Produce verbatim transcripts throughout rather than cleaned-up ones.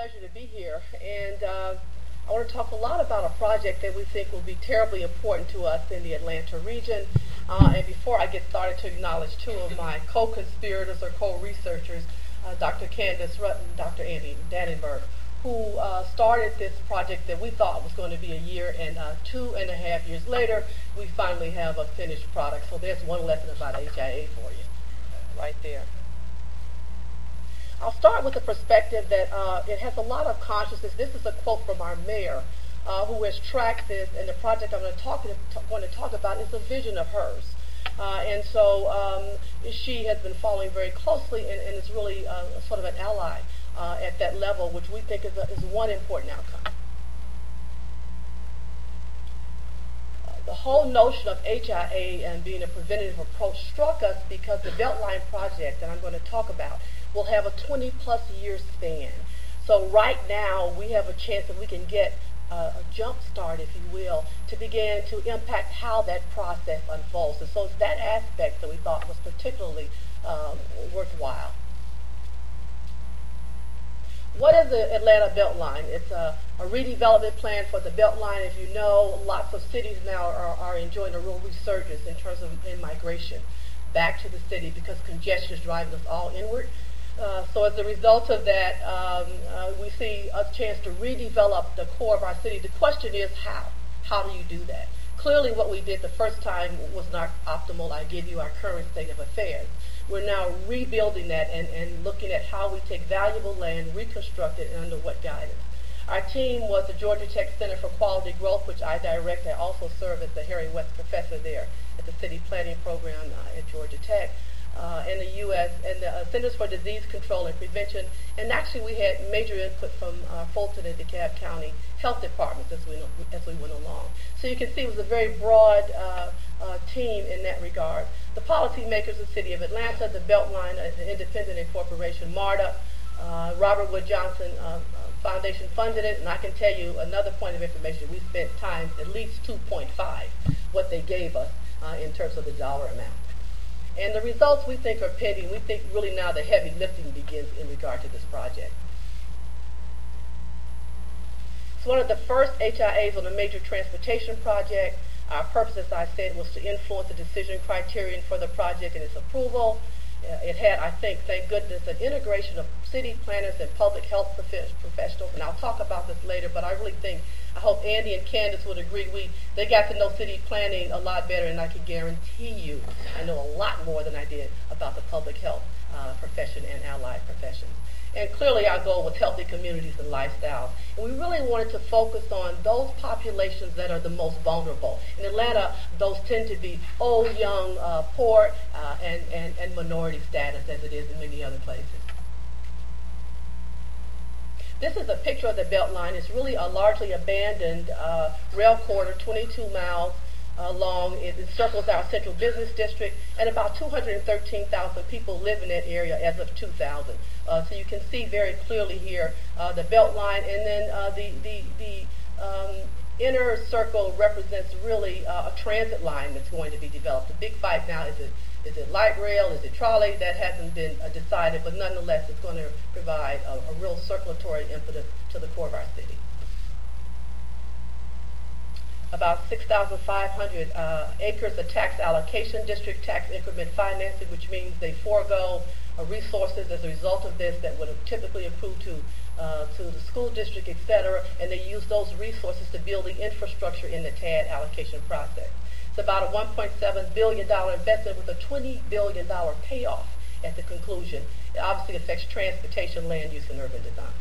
pleasure to be here, and uh, I want to talk a lot about a project that we think will be terribly important to us in the Atlanta region. Uh, and before I get started, to acknowledge two of my co-conspirators or co-researchers, uh, Doctor Candace Rutten and Doctor Andy Dannenberg, who uh, started this project that we thought was going to be a year, and uh, two and a half years later, we finally have a finished product. So there's one lesson about H I A for you, right there. I'll start with the perspective that uh, it has a lot of consciousness. This is a quote from our mayor, uh, who has tracked this, and the project I'm going to talk, going to talk about is a vision of hers. Uh, and so um, she has been following very closely and, and is really uh, sort of an ally uh, at that level, which we think is, a, is one important outcome. Uh, the whole notion of H I A and being a preventative approach struck us because the Beltline project that I'm going to talk about will have a twenty plus year span. So right now we have a chance that we can get uh, a jump start, if you will, to begin to impact how that process unfolds. And so it's that aspect that we thought was particularly um, worthwhile. What is the Atlanta Beltline? It's a, a redevelopment plan for the Beltline. As you know, lots of cities now are, are enjoying a real resurgence in terms of in migration back to the city because congestion is driving us all inward. Uh, so as a result of that, um, uh, we see a chance to redevelop the core of our city. The question is how? How do you do that? Clearly what we did the first time was not optimal. I give you our current state of affairs. We're now rebuilding that and, and looking at how we take valuable land, reconstruct it, and under what guidance. Our team was the Georgia Tech Center for Quality Growth, which I direct. I also serve as the Harry West Professor there at the City Planning Program uh, at Georgia Tech. Uh, in the U S and the uh, Centers for Disease Control and Prevention, and actually we had major input from uh, Fulton and DeKalb County health departments as we as we went along. So you can see it was a very broad uh, uh, team in that regard. The policymakers, the City of Atlanta, the Beltline, uh, an independent incorporation, MARTA, uh, Robert Wood Johnson uh, uh, Foundation funded it, and I can tell you another point of information: we spent times at least two point five what they gave us uh, in terms of the dollar amount. And the results we think are pending. We think really now the heavy lifting begins in regard to this project. It's one of the first H I As on a major transportation project. Our purpose, as I said, was to influence the decision criterion for the project and its approval. Uh, it had, I think, thank goodness, an integration of city planners and public health prof- professionals. And I'll talk about this later, but I really think, I hope Andy and Candace would agree, we they got to know city planning a lot better, and I can guarantee you I know a lot more than I did about the public health uh, profession and allied professions. And clearly our goal was healthy communities and lifestyles. And we really wanted to focus on those populations that are the most vulnerable. In Atlanta, those tend to be old, young, uh, poor, uh, and, and, and minority status, as it is in many other places. This is a picture of the Beltline. It's really a largely abandoned uh, rail corridor, twenty-two miles uh, long. It encircles our central business district, and about two hundred thirteen thousand people live in that area as of two thousand. Uh, so you can see very clearly here uh, the Beltline, and then uh, the the the um, inner circle represents really uh, a transit line that's going to be developed. The big fight now is it is it light rail, is it trolley? That hasn't been uh, decided, but nonetheless, it's going to provide a, a real circulatory impetus to the core of our city. About six thousand five hundred uh, acres of tax allocation district, tax increment financing, which means they forego uh, resources as a result of this that would have typically accrued to uh, to the school district, et cetera, and they use those resources to build the infrastructure in the T A D allocation process. It's about a one point seven billion dollars investment with a twenty billion dollars payoff at the conclusion. It obviously affects transportation, land use, and urban design.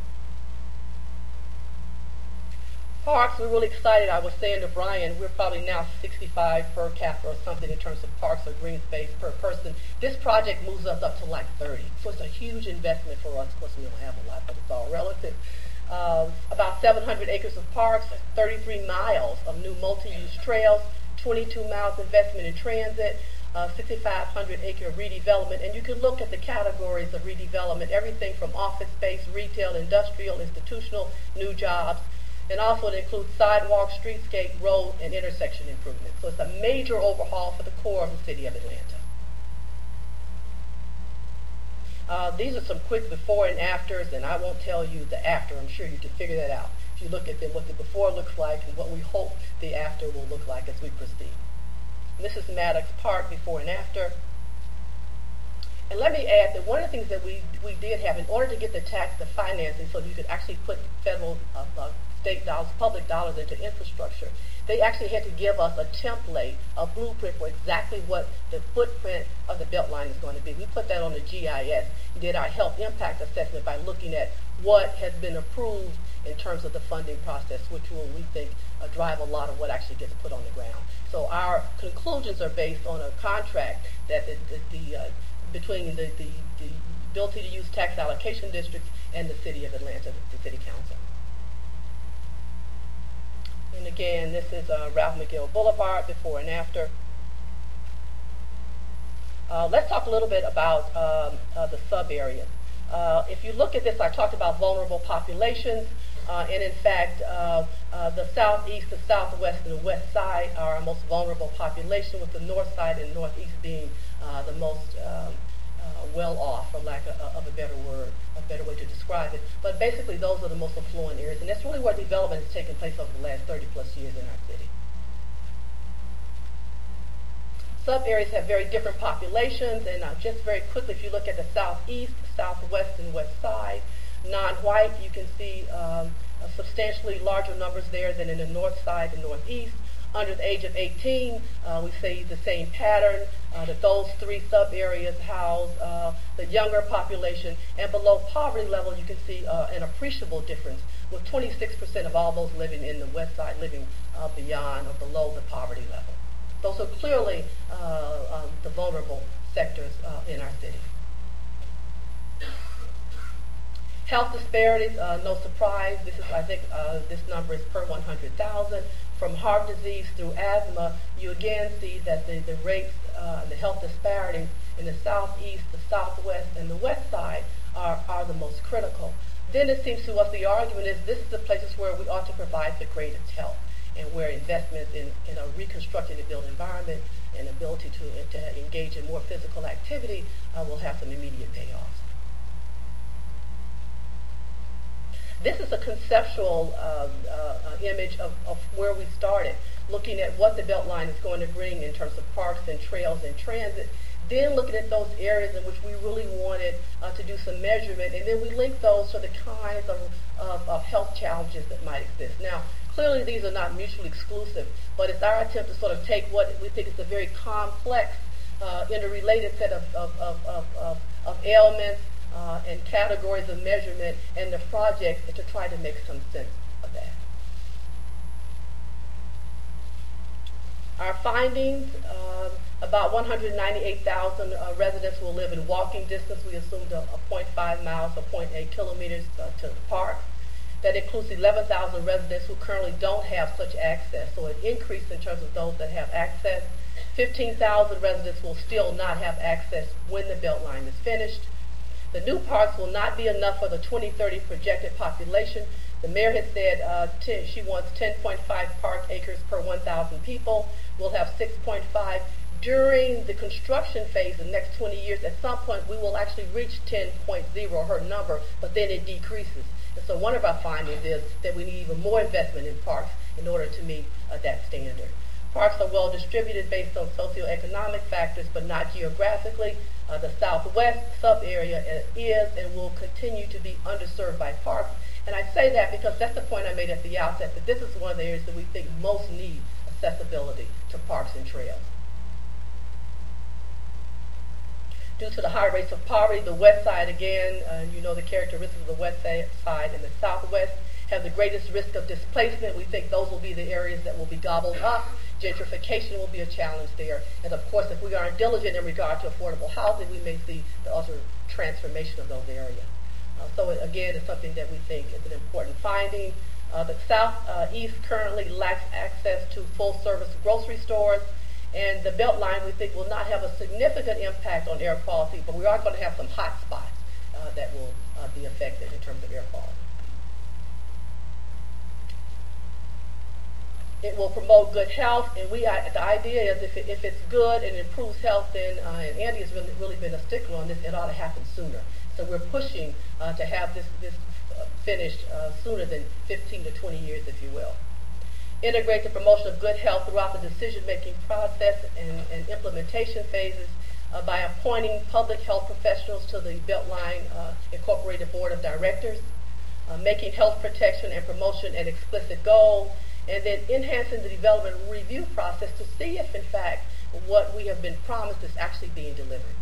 Parks, we're really excited. I was saying to Brian, we're probably now sixty-five per capita or something in terms of parks or green space per person. This project moves us up to like thirty. So it's a huge investment for us. Of course, we don't have a lot, but it's all relative. Uh, about seven hundred acres of parks, thirty-three miles of new multi-use trails, twenty-two miles investment in transit, uh, sixty-five hundred acre redevelopment. And you can look at the categories of redevelopment, everything from office space, retail, industrial, institutional, new jobs. And also it includes sidewalk, streetscape, road, and intersection improvements. So it's a major overhaul for the core of the city of Atlanta. Uh, these are some quick before and afters, and I won't tell you the after. I'm sure you can figure that out. If you look at the, what the before looks like and what we hope the after will look like as we proceed. And this is Maddox Park before and after. And let me add that one of the things that we, we did have, in order to get the tax, the financing, so you could actually put federal, uh, uh, state dollars, public dollars into infrastructure, they actually had to give us a template, a blueprint for exactly what the footprint of the Beltline is going to be. We put that on the G I S. We did our health impact assessment by looking at what has been approved in terms of the funding process, which will, we think, uh, drive a lot of what actually gets put on the ground. So our conclusions are based on a contract that the, the, the uh, between the, the, the ability to use tax allocation districts and the City of Atlanta, the City Council. And again, this is uh, Ralph McGill Boulevard before and after. Uh, let's talk a little bit about um, uh, the sub-areas. Uh, if you look at this, I talked about vulnerable populations, uh, and in fact, uh, uh, the southeast, the southwest, and the west side are our most vulnerable population, with the north side and northeast being uh, the most um, uh, well off, for lack of, of a better word, a better way to describe it. But basically, those are the most affluent areas, and that's really where development has taken place over the last thirty plus years in our city. Sub-areas have very different populations, and uh, just very quickly, if you look at the southeast, southwest, and west side, non-white, you can see um, uh, substantially larger numbers there than in the north side and northeast. Under the age of eighteen, uh, we see the same pattern, uh, that those three sub-areas house uh, the younger population, and below poverty level, you can see uh, an appreciable difference, with twenty-six percent of all those living in the west side living uh, beyond or below the poverty level. Those are clearly uh, um, the vulnerable sectors uh, in our city. Health disparities, uh, no surprise. This is, I think, uh, this number is per one hundred thousand. From heart disease through asthma, you again see that the, the rates, uh, the health disparities in the southeast, the southwest, and the west side are, are the most critical. Then it seems to us the argument is this is the places where we ought to provide the greatest help, and where investments in, in a reconstructed and built environment and ability to, to engage in more physical activity uh, will have some immediate payoffs. This is a conceptual uh, uh, image of, of where we started, looking at what the Beltline is going to bring in terms of parks and trails and transit, then looking at those areas in which we really wanted uh, to do some measurement, and then we link those to the kinds of, of, of health challenges that might exist. Now, clearly these are not mutually exclusive, but it's our attempt to sort of take what we think is a very complex, uh, interrelated set of, of, of, of, of, of ailments, Uh, and categories of measurement and the project, and to try to make some sense of that. Our findings, uh, about one hundred ninety-eight thousand uh, residents will live in walking distance. We assumed a, a zero point five miles or zero point eight kilometers uh, to the park. That includes eleven thousand residents who currently don't have such access, so an increase in terms of those that have access. fifteen thousand residents will still not have access when the Beltline is finished. The new parks will not be enough for the twenty thirty projected population. The mayor has said uh, ten, she wants ten point five park acres per one thousand people. We'll have six point five. During the construction phase in the next twenty years, at some point we will actually reach ten point oh, her number, but then it decreases. And so one of our findings is that we need even more investment in parks in order to meet uh, that standard. Parks are well distributed based on socioeconomic factors, but not geographically. Uh, the southwest sub-area is and will continue to be underserved by parks. And I say that because that's the point I made at the outset, that this is one of the areas that we think most need accessibility to parks and trails. Due to the high rates of poverty, the west side, again, uh, you know the characteristics of the west side and the southwest, have the greatest risk of displacement. We think those will be the areas that will be gobbled up. Gentrification will be a challenge there. And of course, if we aren't diligent in regard to affordable housing, we may see the utter transformation of those areas. Uh, so it, again, it's something that we think is an important finding. Uh, the southeast uh, currently lacks access to full-service grocery stores, and the Beltline, we think, will not have a significant impact on air quality, but we are going to have some hot spots uh, that will uh, be affected in terms of air quality. It will promote good health, and we uh, the idea is if, it, if it's good and improves health, then, uh, and Andy has really, really been a stickler on this, it ought to happen sooner. So we're pushing uh, to have this, this uh, finished uh, sooner than fifteen to twenty years, if you will. Integrate the promotion of good health throughout the decision-making process and, and implementation phases uh, by appointing public health professionals to the Beltline uh, Incorporated Board of Directors, uh, making health protection and promotion an explicit goal, and then enhancing the development review process to see if, in fact, what we have been promised is actually being delivered.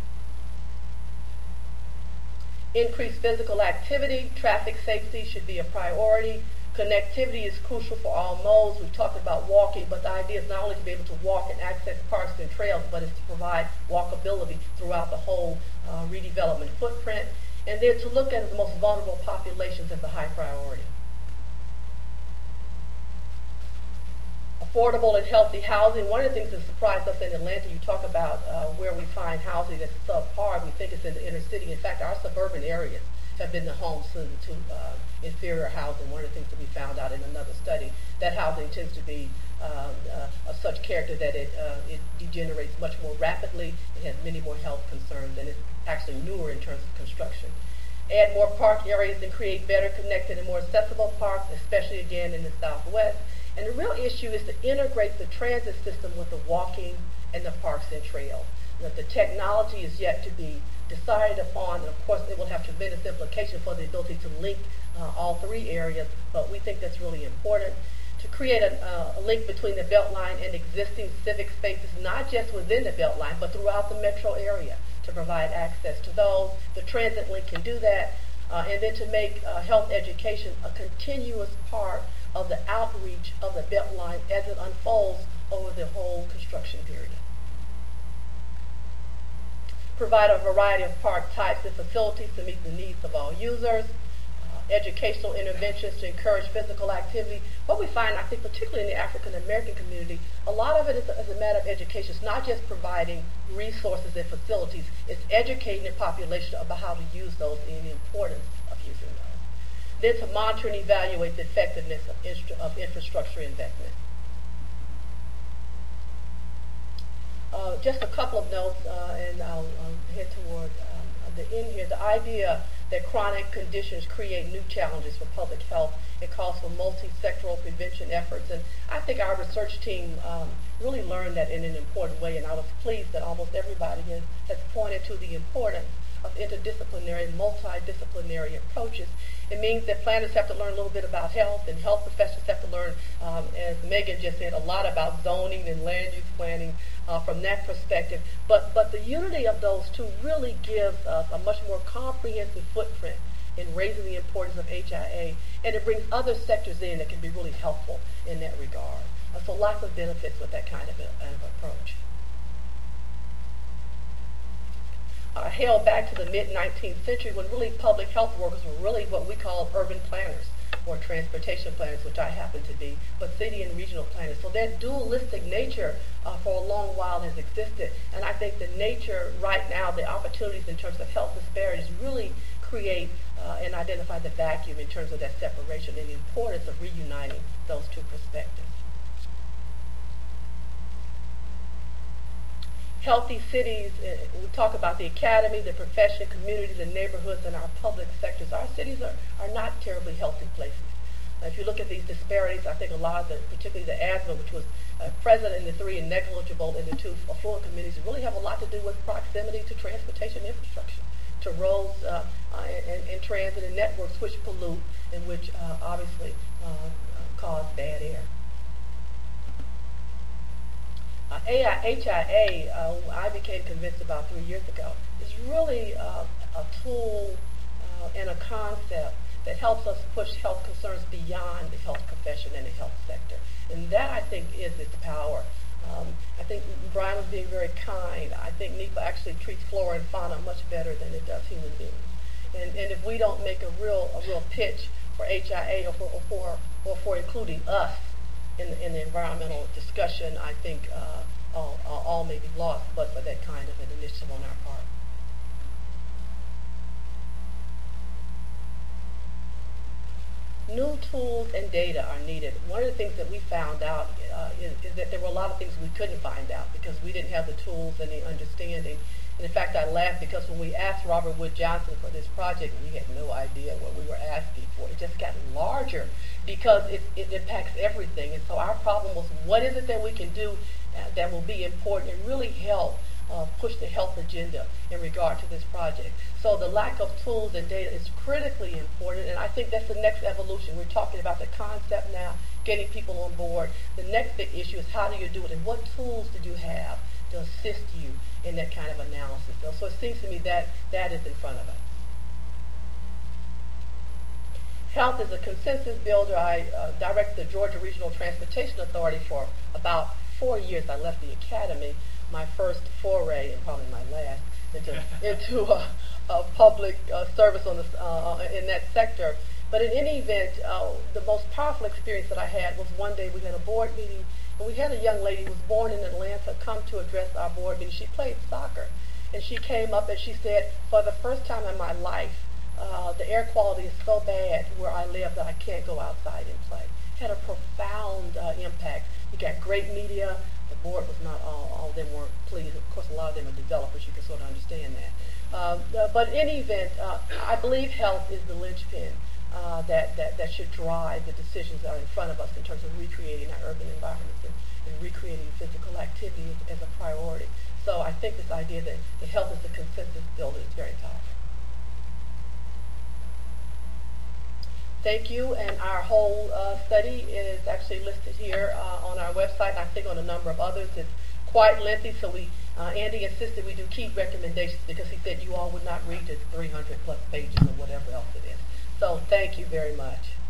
Increased physical activity, traffic safety should be a priority. Connectivity is crucial for all modes. We've talked about walking, but the idea is not only to be able to walk and access parks and trails, but it's to provide walkability throughout the whole uh, redevelopment footprint. And then to look at the most vulnerable populations as a high priority. Affordable and healthy housing. One of the things that surprised us in Atlanta, you talk about uh, where we find housing that's subpar. We think it's in the inner city. In fact, our suburban areas have been the homes to, to uh, inferior housing. One of the things that we found out in another study, that housing tends to be uh, uh, of such character that it, uh, it degenerates much more rapidly. It has many more health concerns, and it's actually newer in terms of construction. Add more park areas and create better connected and more accessible parks, especially again in the Southwest. And the real issue is to integrate the transit system with the walking and the parks and trails. That the technology is yet to be decided upon, and of course it will have tremendous implications for the ability to link uh, all three areas, but we think that's really important. To create a, uh, a link between the Beltline and existing civic spaces, not just within the Beltline, but throughout the metro area, to provide access to those. The transit link can do that, uh, and then to make uh, health education a continuous part of the outreach of the Beltline as it unfolds over the whole construction period. Provide a variety of park types and facilities to meet the needs of all users. Uh, educational interventions to encourage physical activity. What we find, I think, particularly in the African American community, a lot of it is a, is a matter of education. It's not just providing resources and facilities. It's educating the population about how to use those and the importance of using those. Then to monitor and evaluate the effectiveness of, instru- of infrastructure investment. Uh, just a couple of notes, uh, and I'll, I'll head toward um, the end here. The idea that chronic conditions create new challenges for public health. It calls for multi-sectoral prevention efforts, and I think our research team um, really learned that in an important way, and I was pleased that almost everybody has, has pointed to the importance of interdisciplinary, multidisciplinary approaches. It means that planners have to learn a little bit about health, and health professionals have to learn, um, as Megan just said, a lot about zoning and land use planning uh, from that perspective. But, but the unity of those two really gives us a much more comprehensive footprint in raising the importance of H I A, and it brings other sectors in that can be really helpful in that regard. Uh, so lots of benefits with that kind of, a, of approach. Uh, held back to the mid nineteenth century when really public health workers were really what we call urban planners or transportation planners, which I happen to be, but city and regional planners. So that dualistic nature uh, for a long while has existed, and I think the nature right now, the opportunities in terms of health disparities really create uh, and identify the vacuum in terms of that separation and the importance of reuniting those two perspectives. Healthy cities, uh, we talk about the academy, the profession, community, the neighborhoods, and our public sectors. Our cities are, are not terribly healthy places. Uh, if you look at these disparities, I think a lot of the, particularly the asthma, which was uh, present in the three and negligible in the two affluent communities, really have a lot to do with proximity to transportation infrastructure, to roads uh, uh, and, and transit and networks which pollute and which uh, obviously uh, uh, cause bad air. Uh, H I A, uh, I became convinced about three years ago, is really uh, a tool uh, and a concept that helps us push health concerns beyond the health profession and the health sector. And that, I think, is its power. Um, I think Brian was being very kind. I think NEPA actually treats flora and fauna much better than it does human beings. And, and if we don't make a real a real pitch for H I A or for, or for, or for including us in, in the environmental discussion, I think uh, all, all may be lost, but for that kind of an initiative on our part. New tools and data are needed. One of the things that we found out uh, is, is that there were a lot of things we couldn't find out because we didn't have the tools and the understanding. And in fact, I laughed because when we asked Robert Wood Johnson for this project, we had no idea what we were asking for. It just got larger because it, it impacts everything. And so our problem was, what is it that we can do uh, that will be important and really help uh, push the health agenda in regard to this project? So the lack of tools and data is critically important, and I think that's the next evolution. We're talking about the concept now, getting people on board. The next big issue is, how do you do it, and what tools did you have to assist you in that kind of analysis? So, so it seems to me that that is in front of us. Health is a consensus builder. I uh, directed the Georgia Regional Transportation Authority for about four years. I left the academy, my first foray, and probably my last, into, into a, a public uh, service on the, uh, in that sector. But in any event, uh, the most powerful experience that I had was one day we had a board meeting, and we had a young lady who was born in Atlanta come to address our board meeting. She played soccer, and she came up and she said, for the first time in my life, uh, the air quality is so bad where I live that I can't go outside and play. Had a profound uh, impact. You got great media. The board was not all, all of them weren't pleased. Of course, a lot of them are developers. You can sort of understand that. Uh, uh, but in any event, uh, I believe health is the linchpin uh, that, that, that should drive the decisions that are in front of us in terms of recreating our urban environments and, and recreating physical activity as, as a priority. So I think this idea that, that health is a consensus builder is very powerful. Thank you, and our whole uh, study is actually listed here uh, on our website, and I think on a number of others. It's quite lengthy, so we, uh, Andy insisted we do key recommendations because he said you all would not read the three hundred plus pages or whatever else it is. So thank you very much.